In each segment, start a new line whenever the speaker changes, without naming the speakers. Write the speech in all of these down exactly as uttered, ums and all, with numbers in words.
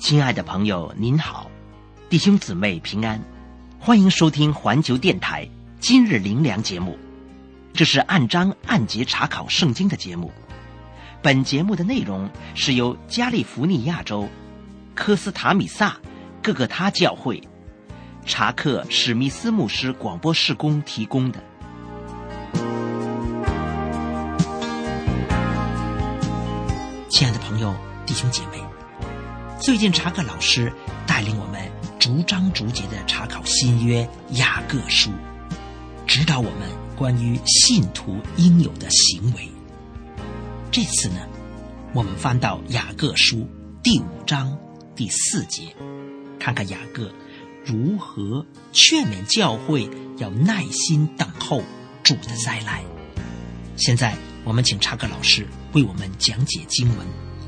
亲爱的朋友您好，弟兄姊妹平安，欢迎收听环球电台今日灵粮节目。这是按章按节查考圣经的节目。本节目的内容是由加利福尼亚州科斯塔米萨各个他教会查克史密斯牧师广播事工提供的。亲爱的朋友弟兄姐妹，最近查克老师带领我们逐章逐节的查考新约雅各书，指导我们关于信徒应有的行为。这次呢，我们翻到雅各书第五章第四节，看看雅各如何劝勉教会要耐心等候主的再来。现在我们请查克老师为我们讲解经文。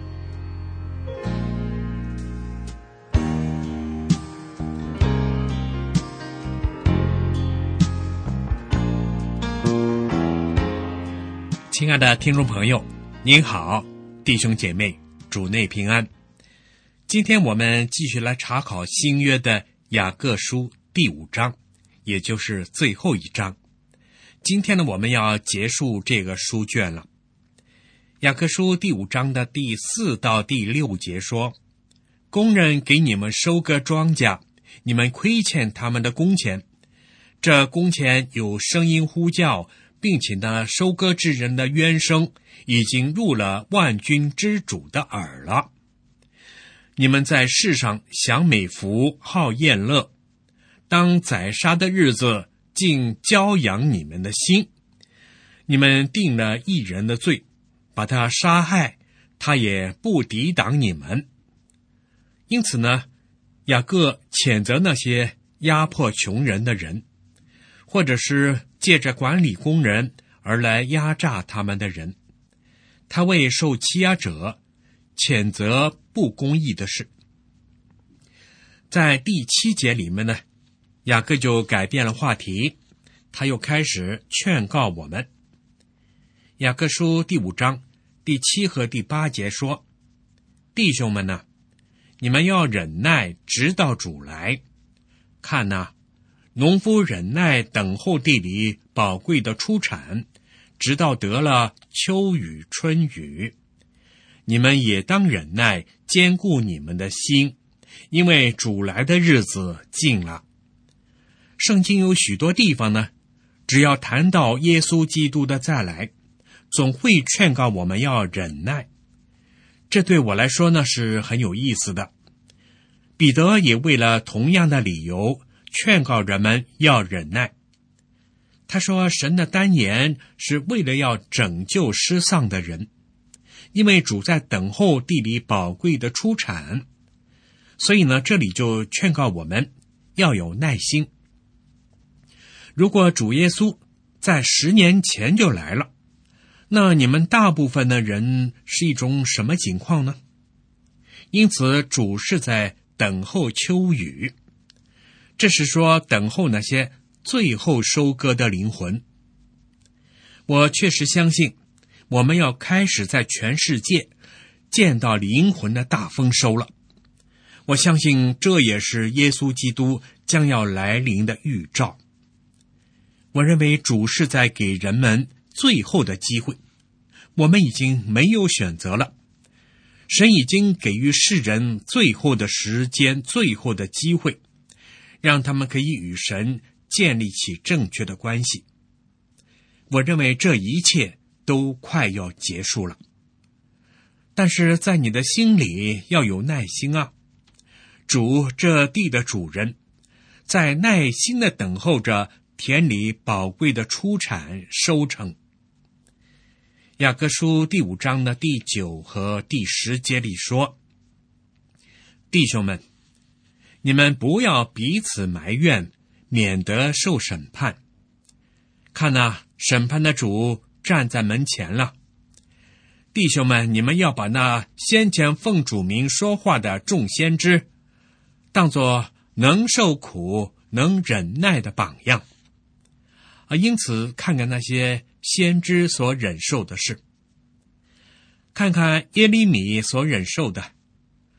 亲爱的听众朋友，您好，弟兄姐妹，主内平安。今天我们继续来查考新约的雅各书第五章，也就是最后一章。今天呢，我们要结束这个书卷了。雅各书第五章的第四到第六节说，工人给你们收割庄稼，你们亏欠他们的工钱，这工钱有声音呼叫，并且呢，收割之人的冤声已经入了万军之主的耳了。你们在世上享美福，好宴乐，当宰杀的日子，竟骄养你们的心。你们定了一人的罪，把他杀害，他也不抵挡你们。因此呢，雅各谴责那些压迫穷人的人，或者是借着管理工人而来压榨他们的人。他为受欺压者谴责不公义的事。在第七节里面呢，雅各就改变了话题，他又开始劝告我们。雅各书第五章第七和第八节说，弟兄们呢，你们要忍耐，直到主来。看哪，农夫忍耐等候地里宝贵的出产，直到得了秋雨春雨。你们也当忍耐，坚固你们的心，因为主来的日子近了。圣经有许多地方呢，只要谈到耶稣基督的再来，总会劝告我们要忍耐。这对我来说呢，是很有意思的。彼得也为了同样的理由劝告人们要忍耐。他说，神的单言是为了要拯救失丧的人，因为主在等候地里宝贵的出产。所以呢，这里就劝告我们要有耐心。如果主耶稣在十年前就来了，那你们大部分的人是一种什么情况呢？因此主是在等候秋雨，这是说等候那些最后收割的灵魂。我确实相信，我们要开始在全世界见到灵魂的大丰收了。我相信这也是耶稣基督将要来临的预兆。我认为主是在给人们最后的机会，我们已经没有选择了。神已经给予世人最后的时间，最后的机会，让他们可以与神建立起正确的关系。我认为这一切都快要结束了。但是在你的心里要有耐心啊！主这地的主人在耐心地等候着田里宝贵的出产收成。雅各书第五章的第九和第十节里说，弟兄们，你们不要彼此埋怨，免得受审判。看哪，审判的主站在门前了。弟兄们，你们要把那先前奉主名说话的众先知当作能受苦能忍耐的榜样啊！因此看看那些先知所忍受的事，看看耶利米所忍受的，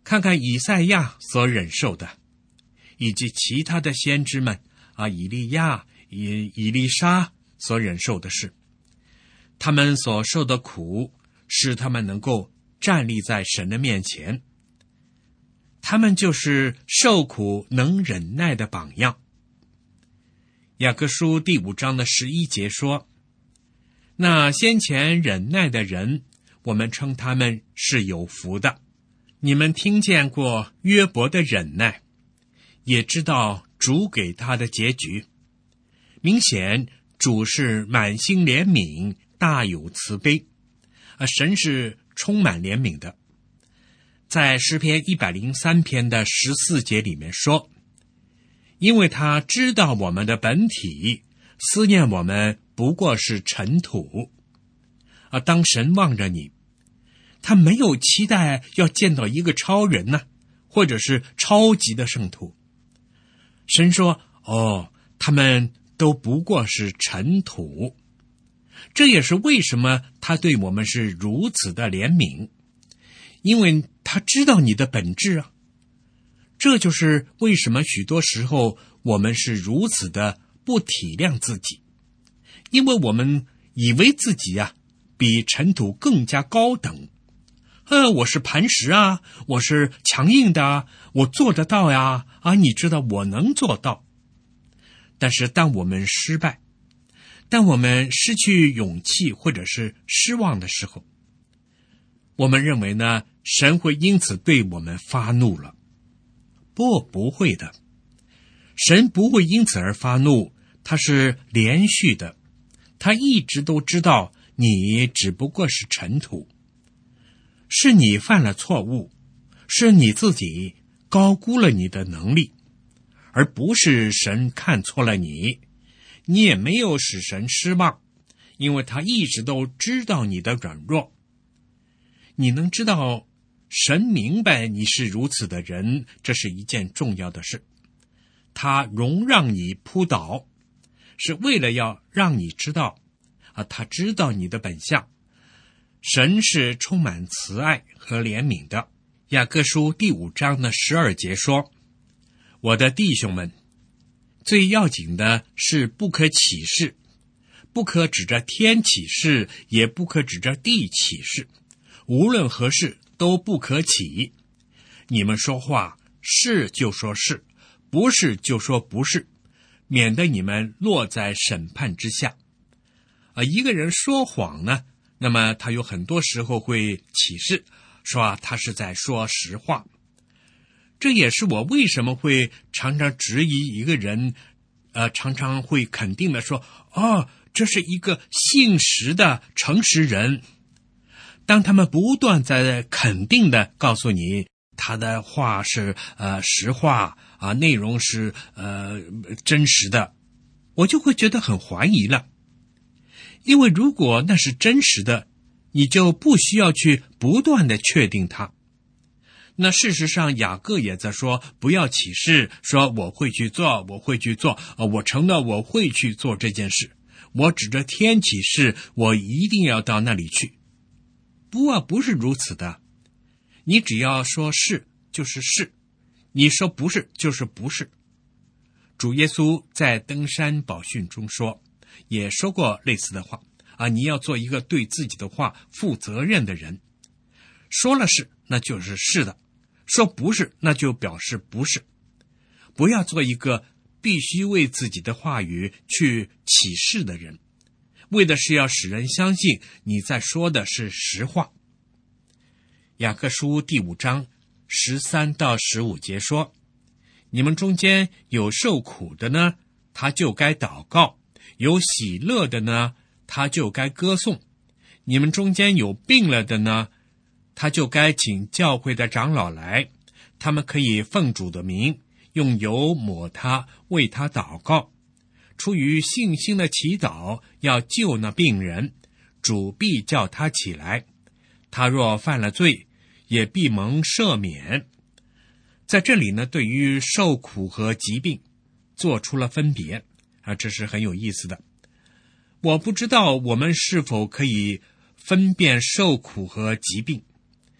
看看以赛亚所忍受的，以及其他的先知们啊，以利亚、以以利沙所忍受的事。他们所受的苦，使他们能够站立在神的面前。他们就是受苦能忍耐的榜样。雅各书第五章的十一节说，那先前忍耐的人，我们称他们是有福的。你们听见过约伯的忍耐，也知道主给他的结局。明显主是满心怜悯，大有慈悲，啊，神是充满怜悯的。在诗篇一百零三篇的十四节里面说，因为他知道我们的本体，思念我们不过是尘土。啊，当神望着你，他没有期待要见到一个超人呢、啊，或者是超级的圣徒。神说，哦，他们都不过是尘土。这也是为什么他对我们是如此的怜悯，因为他知道你的本质啊。这就是为什么许多时候我们是如此的不体谅自己，因为我们以为自己啊比尘土更加高等。呃，我是磐石啊，我是强硬的啊，我做得到呀，啊，你知道我能做到。但是当我们失败，当我们失去勇气或者是失望的时候，我们认为呢，神会因此对我们发怒了。不，不会的。神不会因此而发怒，他是连续的，他一直都知道你只不过是尘土，是你犯了错误，是你自己高估了你的能力，而不是神看错了你。你也没有使神失望，因为他一直都知道你的软弱。你能知道神明白你是如此的人，这是一件重要的事。他容让你扑倒，是为了要让你知道啊，他知道你的本相。神是充满慈爱和怜悯的。雅各书第五章的十二节说，我的弟兄们，最要紧的是不可起誓，不可指着天起誓，也不可指着地起誓，无论何事都不可起。你们说话是就说是，不是就说不是，免得你们落在审判之下。啊，一个人说谎呢，那么他有很多时候会起誓，说啊他是在说实话。这也是我为什么会常常质疑一个人，呃，常常会肯定的说，哦，这是一个信实的诚实人。当他们不断在肯定的告诉你他的话是呃实话啊，内容是呃真实的，我就会觉得很怀疑了。因为如果那是真实的，你就不需要去不断的确定它。那事实上雅各也在说，不要起誓说我会去做，我会去做，呃，我承诺我会去做这件事，我指着天起誓，我一定要到那里去。不啊，不是如此的。你只要说是就是是，你说不是就是不是。主耶稣在登山宝训中说，也说过类似的话啊，你要做一个对自己的话负责任的人。说了是，那就是是的；说不是，那就表示不是。不要做一个必须为自己的话语去起誓的人，为的是要使人相信你在说的是实话。雅各书第五章十三到十五节说，你们中间有受苦的呢，他就该祷告；有喜乐的呢，他就该歌颂。你们中间有病了的呢，他就该请教会的长老来，他们可以奉主的名用油抹他，为他祷告。出于信心的祈祷，要救那病人，主必叫他起来。他若犯了罪，也必蒙赦免。在这里呢，对于受苦和疾病做出了分别啊，这是很有意思的。我不知道我们是否可以分辨受苦和疾病，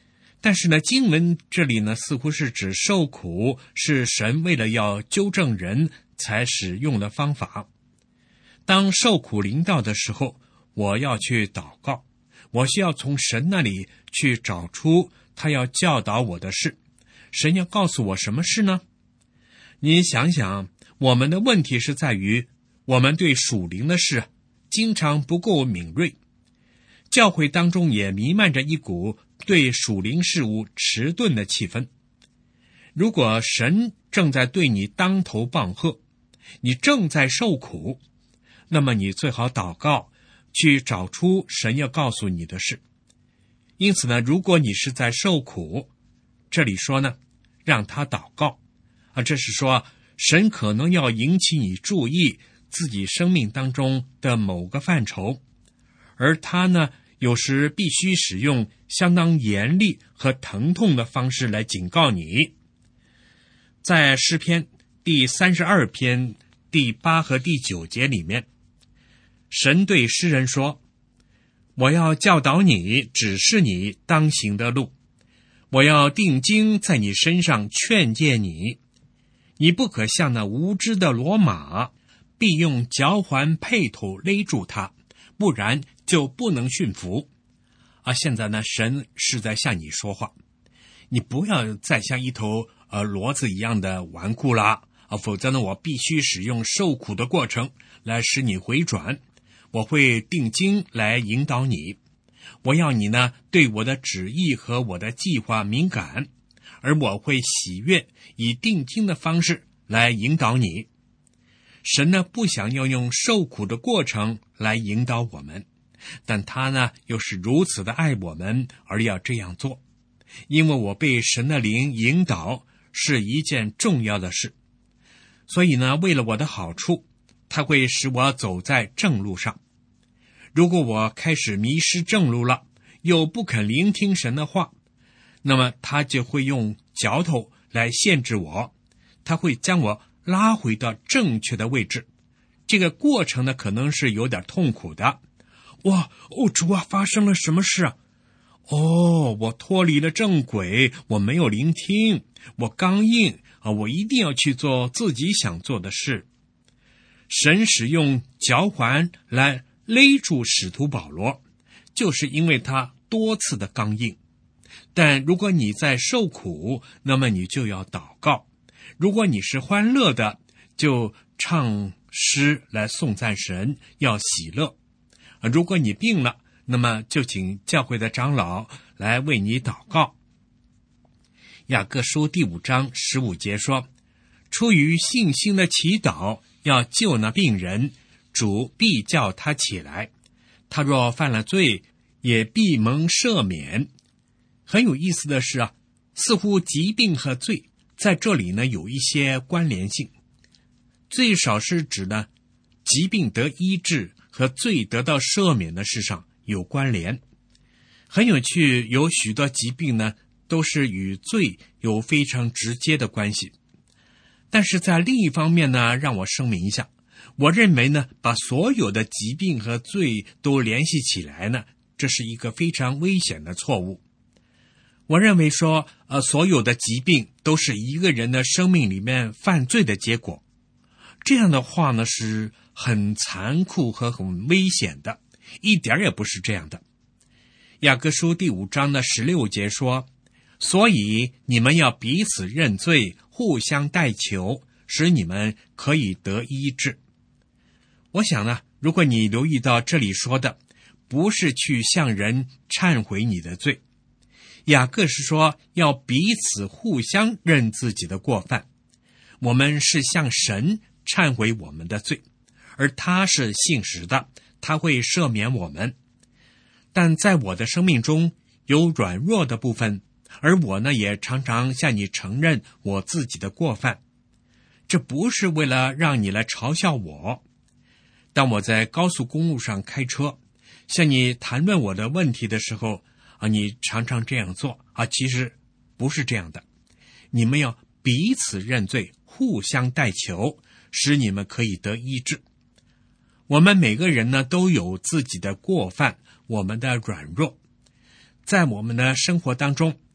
但是呢，经文这里呢，似乎是指受苦是神为了要纠正人才使用的方法。当受苦临到的时候，我要去祷告，我需要从神那里去找出他要教导我的事。神要告诉我什么事呢？你想想，我们的问题是在于我们对属灵的事经常不够敏锐，教会当中也弥漫着一股对属灵事物迟钝的气氛。如果神正在对你当头棒喝，你正在受苦，那么你最好祷告，去找出神要告诉你的事。因此呢，如果你是在受苦，这里说呢，让他祷告啊，这是说神可能要引起你注意自己生命当中的某个范畴，而他呢，有时必须使用相当严厉和疼痛的方式来警告你。在诗篇第三十二篇第八和第九节里面，神对诗人说，我要教导你，指示你当行的路，我要定睛在你身上劝诫你，你不可像那无知的骡马，必用脚环辔头勒住它，不然就不能驯服。啊，现在呢，神是在向你说话，你不要再像一头呃骡子一样的顽固啦，啊，否则呢，我必须使用受苦的过程来使你回转，我会定睛来引导你，我要你呢对我的旨意和我的计划敏感，而我会喜悦以定睛的方式来引导你。神呢不想要用受苦的过程来引导我们，但他呢又是如此的爱我们而要这样做，因为我被神的灵引导是一件重要的事，所以呢为了我的好处，他会使我走在正路上。如果我开始迷失正路了，又不肯聆听神的话，那么他就会用嚼头来限制我，他会将我拉回到正确的位置。这个过程呢可能是有点痛苦的。哇，哦主啊，发生了什么事啊？哦，我脱离了正轨，我没有聆听，我刚硬啊，我一定要去做自己想做的事。神使用脚环来勒住使徒保罗，就是因为他多次的刚硬。但如果你在受苦，那么你就要祷告；如果你是欢乐的，就唱诗来颂赞神，要喜乐。如果你病了，那么就请教会的长老来为你祷告。雅各书第五章十五节说，出于信心的祈祷要救那病人，主必叫他起来，他若犯了罪，也必蒙赦免。很有意思的是啊，似乎疾病和罪在这里呢有一些关联性，最少是指呢疾病得医治和罪得到赦免的事上有关联。很有趣，有许多疾病呢都是与罪有非常直接的关系。但是在另一方面呢，让我声明一下，我认为呢把所有的疾病和罪都联系起来呢，这是一个非常危险的错误。我认为说呃，所有的疾病都是一个人的生命里面犯罪的结果，这样的话呢是很残酷和很危险的，一点也不是这样的。雅各书第五章的十六节说，所以你们要彼此认罪，互相代求，使你们可以得医治。我想呢，如果你留意到这里说的不是去向人忏悔你的罪，雅各是说要彼此互相认自己的过犯。我们是向神忏悔我们的罪，而他是信实的，他会赦免我们。但在我的生命中有软弱的部分，而我呢也常常向你承认我自己的过犯。这不是为了让你来嘲笑我。当我在高速公路上开车，向你谈论我的问题的时候啊，你常常这样做啊，其实不是这样的。你们要彼此认罪，互相代求，使你们可以得医治。我们每个人呢都有自己的过犯，我们的软弱，在我们的生活当中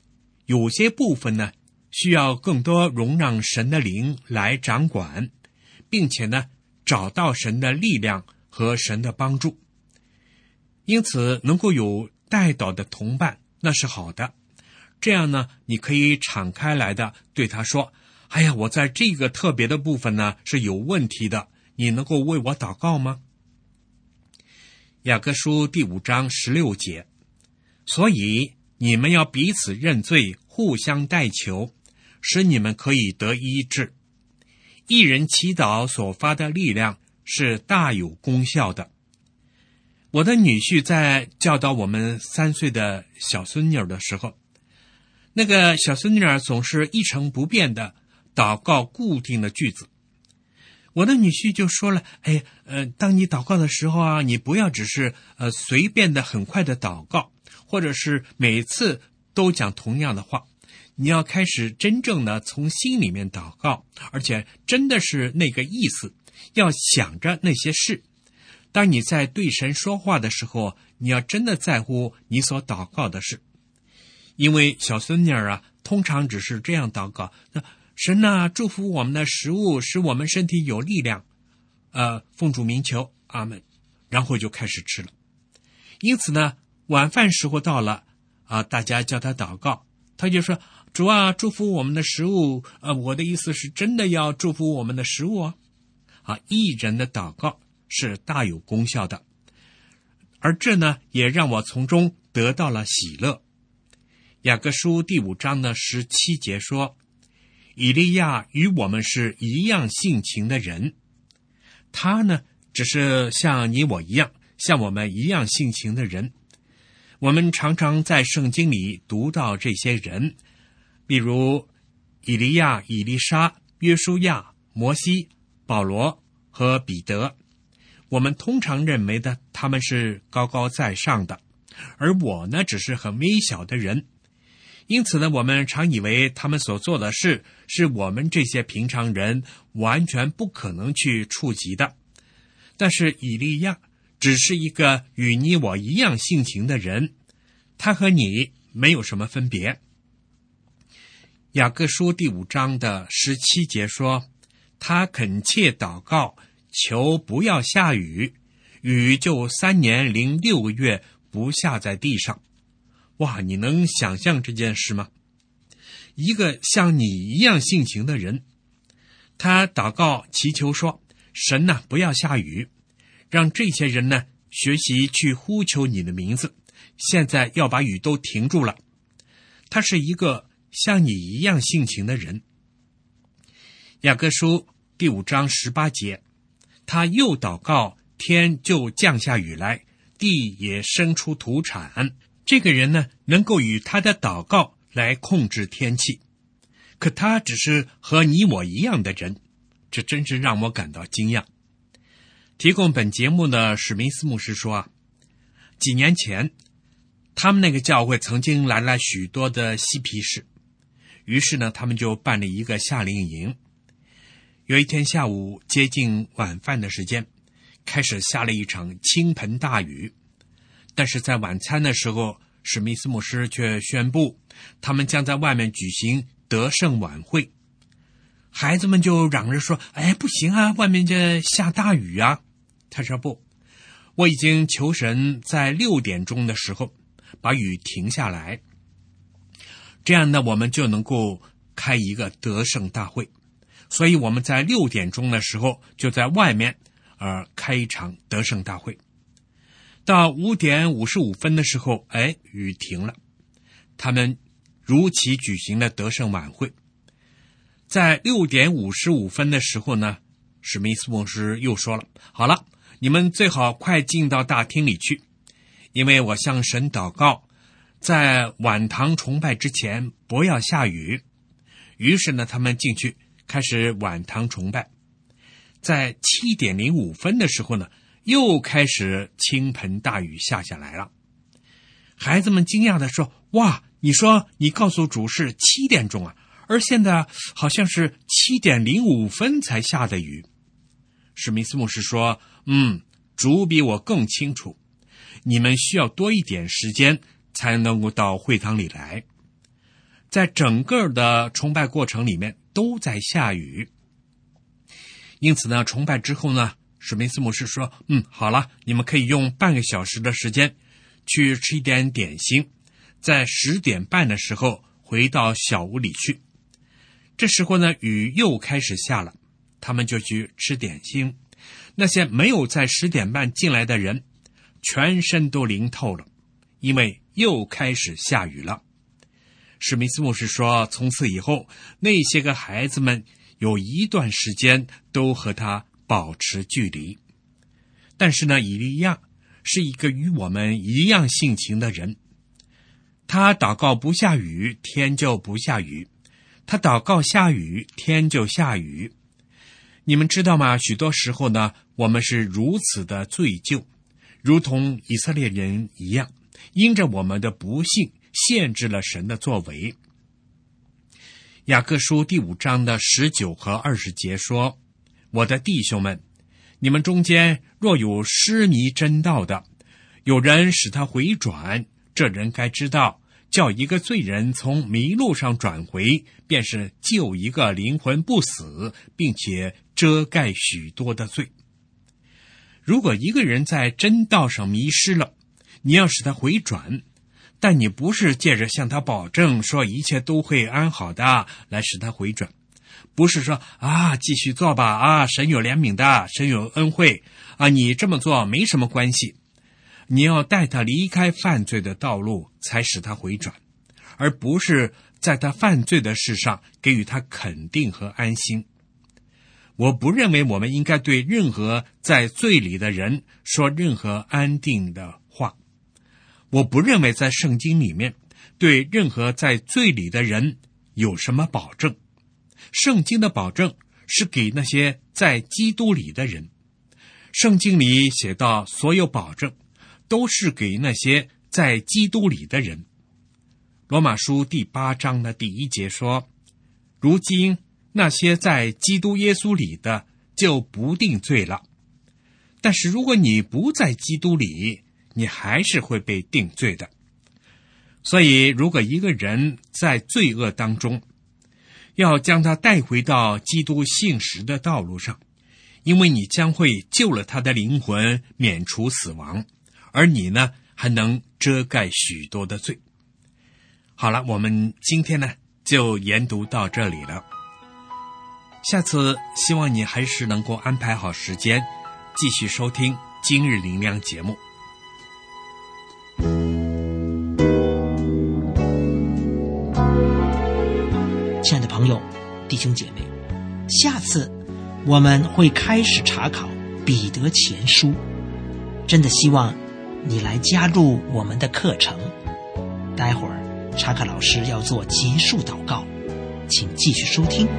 有些部分呢，需要更多容让神的灵来掌管，并且呢，找到神的力量和神的帮助。因此，能够有代祷的同伴，那是好的。这样呢，你可以敞开来的对他说：哎呀，我在这个特别的部分呢是有问题的，你能够为我祷告吗？雅各书第五章十六节，所以你们要彼此认罪，互相代求，使你们可以得医治。一人祈祷所发的力量是大有功效的。我的女婿在教导我们三岁的小孙女的时候，那个小孙女总是一成不变的祷告固定的句子。我的女婿就说了：哎，呃，当你祷告的时候啊，你不要只是呃随便的很快的祷告，或者是每次都讲同样的话，你要开始真正的从心里面祷告，而且真的是那个意思，要想着那些事。当你在对神说话的时候，你要真的在乎你所祷告的事。因为小孙女啊，通常只是这样祷告：那神啊，祝福我们的食物，使我们身体有力量。呃，奉主名求，阿们。然后就开始吃了。因此呢，晚饭时候到了啊，大家叫他祷告，他就说：主啊，祝福我们的食物。呃，我的意思是真的要祝福我们的食物啊。啊，一人的祷告是大有功效的，而这呢，也让我从中得到了喜乐。雅各书第五章的十七节说：以利亚与我们是一样性情的人，他呢，只是像你我一样，像我们一样性情的人。我们常常在圣经里读到这些人，例如以利亚、以利沙、约书亚、摩西、保罗和彼得。我们通常认为的他们是高高在上的，而我呢，只是很微小的人。因此呢，我们常以为他们所做的事是我们这些平常人完全不可能去触及的。但是以利亚只是一个与你我一样性情的人，他和你没有什么分别。雅各书第五章的十七节说：他恳切祷告，求不要下雨，雨就三年零六个月不下在地上。哇，你能想象这件事吗？一个像你一样性情的人，他祷告祈求说：神呐、啊，不要下雨，让这些人呢学习去呼求你的名字，现在要把雨都停住了。他是一个像你一样性情的人。雅各书第五章十八节，他又祷告，天就降下雨来，地也生出土产。这个人呢，能够与他的祷告来控制天气，可他只是和你我一样的人，这真是让我感到惊讶。提供本节目的史密斯牧师说啊，几年前他们那个教会曾经来了许多的嬉皮士，于是呢，他们就办了一个夏令营。有一天下午接近晚饭的时间，开始下了一场倾盆大雨。但是在晚餐的时候，史密斯牧师却宣布，他们将在外面举行得胜晚会。孩子们就嚷着说：哎，不行啊，外面这下大雨啊。他说不，我已经求神在六点钟的时候把雨停下来，这样呢，我们就能够开一个得胜大会。所以我们在六点钟的时候就在外面呃开一场得胜大会。到五点五十五分的时候，哎，雨停了。他们如期举行了得胜晚会。在六点五十五分的时候呢，史密斯牧师又说了：好了，你们最好快进到大厅里去，因为我向神祷告，在晚堂崇拜之前不要下雨。于是呢，他们进去开始晚堂崇拜。在七点零五分的时候呢，又开始倾盆大雨下下来了。孩子们惊讶地说：哇，你说你告诉主是七点钟啊，而现在好像是七点零五分才下的雨。史密斯牧师说：嗯，主比我更清楚，你们需要多一点时间才能够到会堂里来。 在整个的崇拜过程里面都在下雨。因此呢，崇拜之后呢，史密斯牧师说，嗯，好了，你们可以用半个小时的时间去吃一点点心，在十点半的时候回到小屋里去。这时候呢，雨又开始下了，他们就去吃点心。那些没有在十点半进来的人，全身都淋透了，因为又开始下雨了。史密斯牧师说，从此以后，那些个孩子们有一段时间都和他保持距离。但是呢，以利亚是一个与我们一样性情的人，他祷告不下雨，天就不下雨；他祷告下雨，天就下雨。你们知道吗？许多时候呢，我们是如此的罪疚，如同以色列人一样，因着我们的不幸限制了神的作为。雅各书第五章的十九和二十节说，我的弟兄们，你们中间若有失迷真道的，有人使他回转，这人该知道，叫一个罪人从迷路上转回，便是救一个灵魂不死，并且遮盖许多的罪。如果一个人在真道上迷失了，你要使他回转，但你不是借着向他保证说一切都会安好的来使他回转，不是说啊继续做吧，啊神有怜悯的，神有恩惠啊，你这么做没什么关系。你要带他离开犯罪的道路，才使他回转，而不是在他犯罪的事上给予他肯定和安心。我不认为我们应该对任何在罪里的人说任何安定的话。我不认为在圣经里面对任何在罪里的人有什么保证。圣经的保证是给那些在基督里的人。圣经里写到所有保证都是给那些在基督里的人。罗马书第八章的第一节说，如今那些在基督耶稣里的就不定罪了。但是如果你不在基督里，你还是会被定罪的。所以如果一个人在罪恶当中，要将他带回到基督信实的道路上，因为你将会救了他的灵魂，免除死亡，而你呢，还能遮盖许多的罪。好了，我们今天呢，就研读到这里了。下次希望你还是能够安排好时间，继续收听今日灵粮节目。
亲爱的朋友、弟兄姐妹，下次我们会开始查考彼得前书，真的希望你来加入我们的课程。待会儿查克老师要做结束祷告，请继续收听。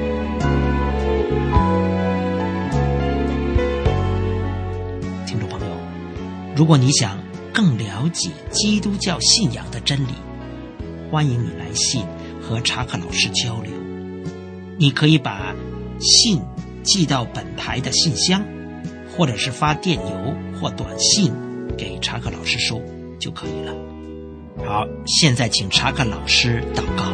听众朋友，如果你想更了解基督教信仰的真理，欢迎你来信和查克老师交流。你可以把信寄到本台的信箱，或者是发电邮或短信给查克老师收就可以了。好，现在请查克老师祷告。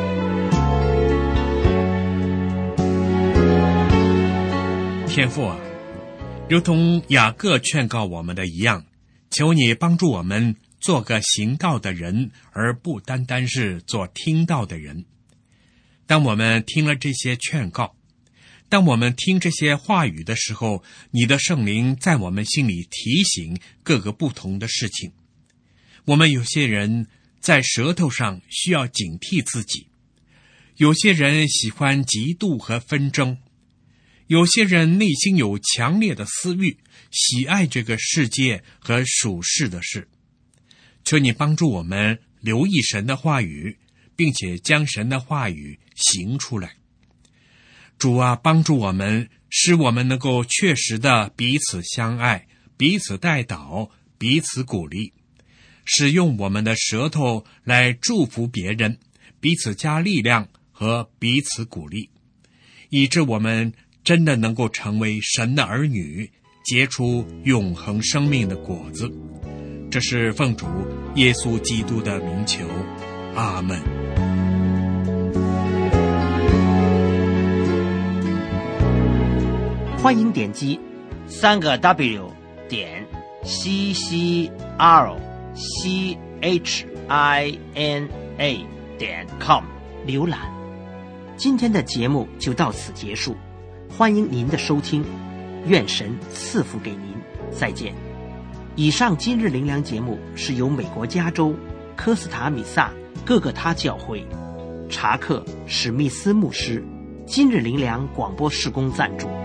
天父啊，如同雅各劝告我们的一样，求你帮助我们做个行道的人，而不单单是做听道的人。当我们听了这些劝告，当我们听这些话语的时候，你的圣灵在我们心里提醒各个不同的事情。我们有些人在舌头上需要警惕自己，有些人喜欢嫉妒和纷争，有些人内心有强烈的私欲，喜爱这个世界和属世的事。求你帮助我们留意神的话语，并且将神的话语行出来。主啊，帮助我们，使我们能够确实的彼此相爱，彼此代祷，彼此鼓励，使用我们的舌头来祝福别人，彼此加力量和彼此鼓励，以致我们真的能够成为神的儿女，结出永恒生命的果子。这是奉主耶稣基督的名求，阿们。
欢迎点击三个 W 点 C C R C H I N A 点 com 浏览。今天的节目就到此结束，欢迎您的收听，愿神赐福给您，再见。以上今日灵粮节目是由美国加州科斯塔米萨各个他教会查克史密斯牧师今日灵粮广播事工赞助。